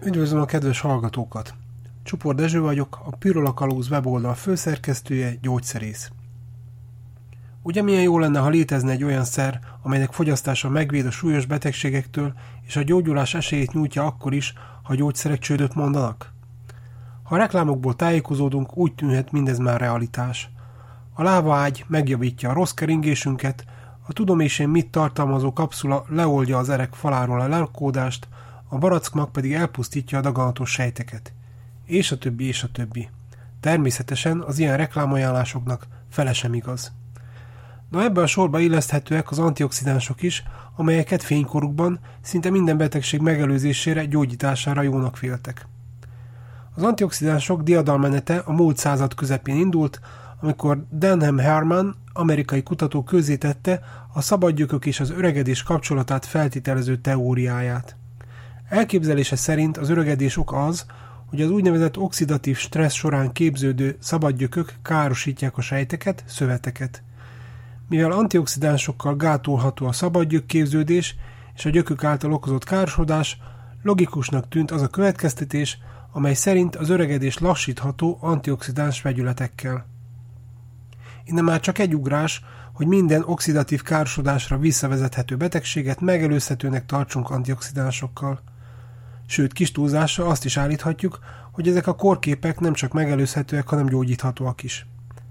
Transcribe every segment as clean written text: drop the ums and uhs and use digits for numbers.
Üdvözlöm a kedves hallgatókat! Csupor Dezső vagyok, a Pirula Kalóz weboldal főszerkesztője, gyógyszerész. Ugye milyen jó lenne, ha létezne egy olyan szer, amelynek fogyasztása megvéd a súlyos betegségektől, és a gyógyulás esélyét nyújtja akkor is, ha gyógyszerek csődöt mondanak? Ha a reklámokból tájékozódunk, úgy tűnhet mindez már realitás. A lávaágy megjavítja a rossz keringésünket, a tudom és én mit tartalmazó kapszula leoldja az erek faláról a lelkódást, a barackmag pedig elpusztítja a daganatos sejteket. És a többi, és a többi. Természetesen az ilyen reklámajánlásoknak fele sem igaz. Na ebbe a sorba illeszthetőek az antioxidánsok is, amelyeket fénykorukban szinte minden betegség megelőzésére, gyógyítására jónak véltek. Az antioxidánsok diadalmenete a múlt század közepén indult, amikor Denham Herman, amerikai kutató közzétette a szabadgyökök és az öregedés kapcsolatát feltételező teóriáját. Elképzelése szerint az öregedés oka az, hogy az úgynevezett oxidatív stressz során képződő szabadgyökök károsítják a sejteket, szöveteket. Mivel antioxidánsokkal gátolható a szabadgyök képződés és a gyökök által okozott károsodás, logikusnak tűnt az a következtetés, amely szerint az öregedés lassítható antioxidáns vegyületekkel. Innen már csak egy ugrás, hogy minden oxidatív károsodásra visszavezethető betegséget megelőzhetőnek tartsunk antioxidánsokkal. Sőt, kis túlzással azt is állíthatjuk, hogy ezek a kórképek nem csak megelőzhetőek, hanem gyógyíthatóak is.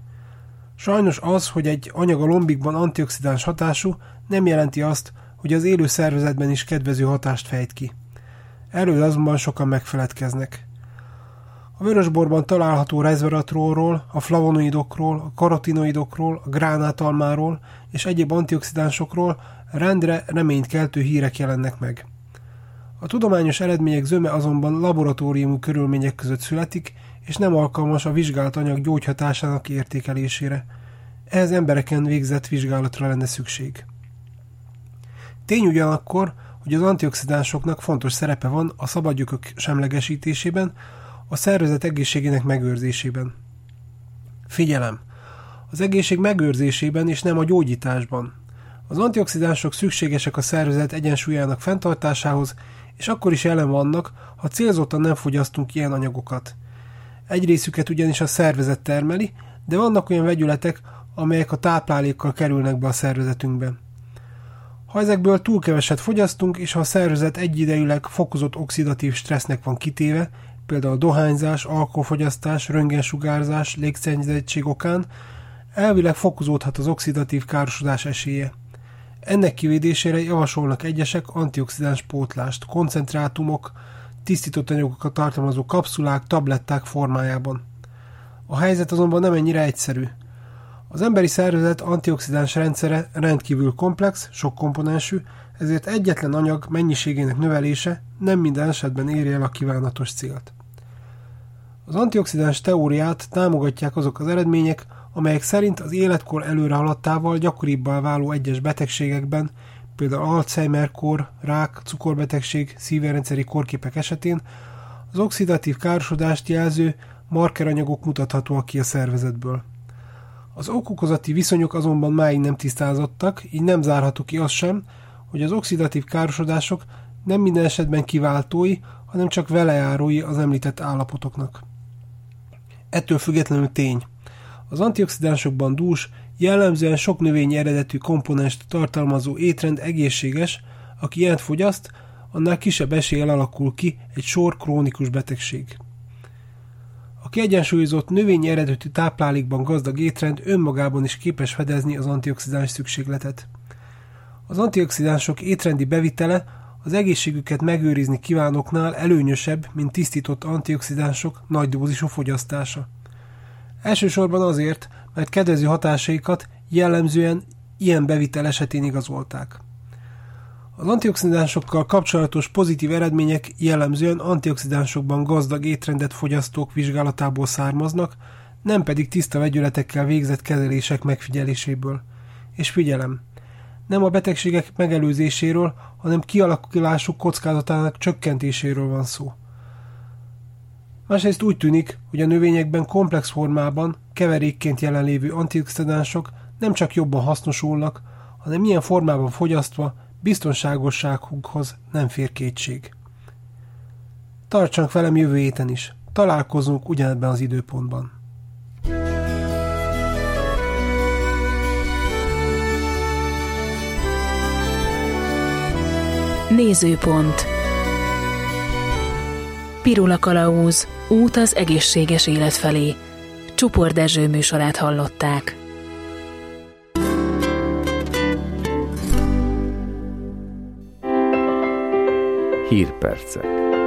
Sajnos az, hogy egy anyag a lombikban antioxidáns hatású, nem jelenti azt, hogy az élő szervezetben is kedvező hatást fejt ki. Erről azonban sokan megfeledkeznek. A vörösborban található resveratrolról, a flavonoidokról, a karotinoidokról, a gránátalmáról és egyéb antioxidánsokról rendre reménykeltő hírek jelennek meg. A tudományos eredmények zöme azonban laboratóriumi körülmények között születik, és nem alkalmas a vizsgált anyag gyógyhatásának értékelésére. Ehhez embereken végzett vizsgálatra lenne szükség. Tény ugyanakkor, hogy az antioxidánsoknak fontos szerepe van a szabadgyökök semlegesítésében, a szervezet egészségének megőrzésében. Figyelem! Az egészség megőrzésében és nem a gyógyításban. Az antioxidánsok szükségesek a szervezet egyensúlyának fenntartásához, és akkor is jelen vannak, ha célzottan nem fogyasztunk ilyen anyagokat. Egy részüket ugyanis a szervezet termeli, de vannak olyan vegyületek, amelyek a táplálékkal kerülnek be a szervezetünkbe. Ha ezekből túl keveset fogyasztunk, és ha a szervezet egyidejűleg fokozott oxidatív stressznek van kitéve, például dohányzás, alkoholfogyasztás, röntgensugárzás, légszennyezettség okán, elvileg fokozódhat az oxidatív károsodás esélye. Ennek kivédésére javasolnak egyesek antioxidáns pótlást, koncentrátumok, tisztított anyagokat tartalmazó kapszulák, tabletták formájában. A helyzet azonban nem ennyire egyszerű. Az emberi szervezet antioxidáns rendszere rendkívül komplex, sok komponensű, ezért egyetlen anyag mennyiségének növelése nem minden esetben éri el a kívánatos célt. Az antioxidáns teóriát támogatják azok az eredmények, amelyek szerint az életkor előre haladtával gyakoribbá váló egyes betegségekben, például Alzheimer-kór, rák, cukorbetegség, szívrendszeri kórképek esetén az oxidatív károsodást jelző markeranyagok mutathatóak ki a szervezetből. Az ok-okozati viszonyok azonban máig nem tisztázottak, így nem zárható ki az sem, hogy az oxidatív károsodások nem minden esetben kiváltói, hanem csak velejárói az említett állapotoknak. Ettől függetlenül tény. Az antioxidánsokban dús, jellemzően sok növényi eredetű komponenst tartalmazó étrend egészséges, aki ilyet fogyaszt, annál kisebb eséllyel alakul ki egy sor krónikus betegség. A kiegyensúlyozott növényi eredetű táplálékban gazdag étrend önmagában is képes fedezni az antioxidáns szükségletet. Az antioxidánsok étrendi bevitele az egészségüket megőrizni kívánóknál előnyösebb, mint tisztított antioxidánsok nagy dózisú fogyasztása. Elsősorban azért, mert kedvező hatásaikat jellemzően ilyen bevitel esetén igazolták. Az antioxidánsokkal kapcsolatos pozitív eredmények jellemzően antioxidánsokban gazdag étrendet fogyasztók vizsgálatából származnak, nem pedig tiszta vegyületekkel végzett kezelések megfigyeléséből. És figyelem! Nem a betegségek megelőzéséről, hanem kialakulásuk kockázatának csökkentéséről van szó. Másrészt úgy tűnik, hogy a növényekben komplex formában, keverékként jelenlévő antioxidánsok nem csak jobban hasznosulnak, hanem ilyen formában fogyasztva biztonságosságukhoz nem fér kétség. Tartsanak velem jövő héten is. Találkozunk ugyanebben az időpontban. Nézőpont. Pirula Kalauz, út az egészséges élet felé. Csupor Dezső műsorát hallották. Hírpercek.